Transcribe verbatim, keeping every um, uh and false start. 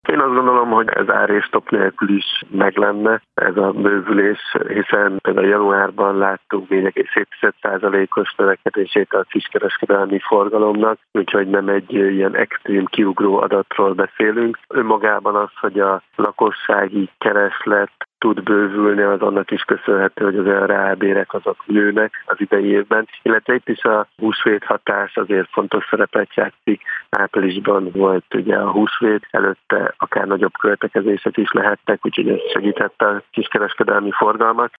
Én azt gondolom, hogy ez ár és top nélkül is meg lenne ez a bővülés, hiszen például januárban láttunk négy egész hét százalékos növekedését a kiskereskedelmi forgalomnak, úgyhogy nem egy ilyen extrém kiugró adatról beszélünk. Önmagában az, hogy a lakossági kereslet tud bővülni, az annak is köszönhető, hogy az olyan reálbérek azok nőnek az idei évben, illetve itt is a húsvét hatás azért fontos szerepet játszik. Áprilisban volt ugye a húsvét, előtte akár nagyobb költekezések is lehettek, úgyhogy ez segítette a kiskereskedelmi forgalmat.